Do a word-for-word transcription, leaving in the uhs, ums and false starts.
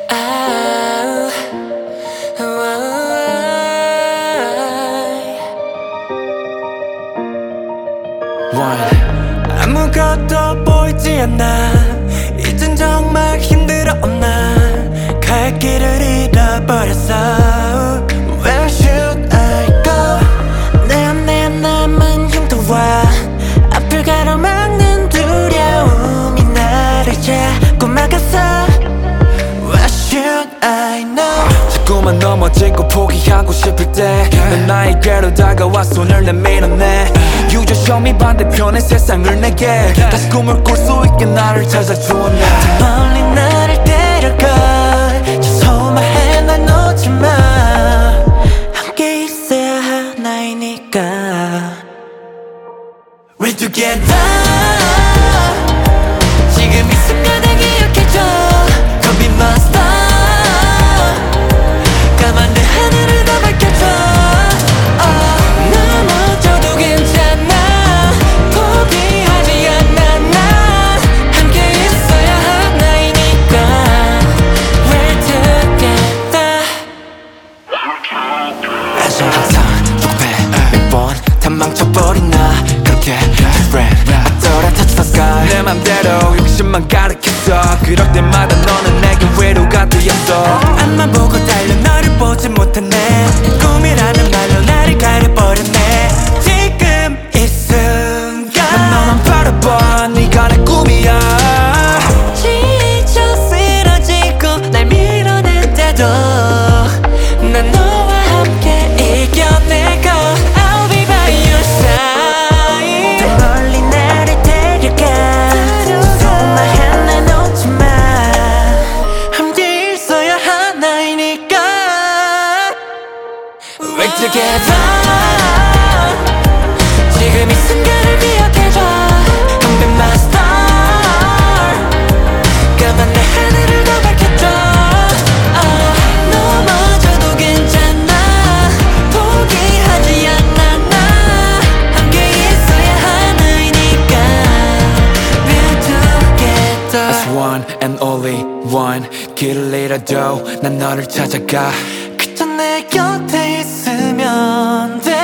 아, One. 아무것도 보이지 않아. 이젠 정말 힘들어 없나. 갈 길을 잃어버렸어. Where should I go? 내 안에 남은 흉터와 앞을 가로막는 두려움이 나를 자꾸 막았어. What should I know? 자꾸만 넘어지고 포기하고 싶을 때 넌 나에게로 다가와 손을 내밀어내 You just show me 반대편의 세상을 내게 다시 꿈을 꿀 수 있게 나를 찾아주었네. 멀리 나를 데려가 저 소마해 날 놓지마. 함께 있어야 하나이니까. We're together. 지금 이 순간을 기억해줘. Come be my star. 까만 내 하늘을 다 밝혀줘. oh, 넘어져도 괜찮아. 포기하지 않아. 나 함께 있어야 하나이니까. We're together. 애써 항상 조급해 몇 번 다 망쳐버린 나 그렇게 different I thought I touched the sky 내 맘대로 욕심만 가득했어. 그럴 때마다 너는 내게 위로가 되었어. 앞만 보고 달려 너를 보지 못했네. 꿈이라는 말로 나를 가려버렸네. 지금 이 순간 난 너만 바라봐. 네가 내 꿈이야. 지쳐 쓰러지고 날 밀어낸데도 난 너와 함께 이겨내고 I'll be by your side. 더 멀리 나를 데려가 소마해 날 놓지마. 함께 있어야 하나이니까. We're together. 지금 이 순간을 기억해줘. Come be my star. 까만 내 하늘을 더 밝혀줘. oh, 넘어져도 괜찮아. 포기하지 않아. 나 함께 있어야 하나이니까. We're together. As one and only one 길을 잃어도 난 너를 찾아가. 그저 내 곁에 있으면 돼.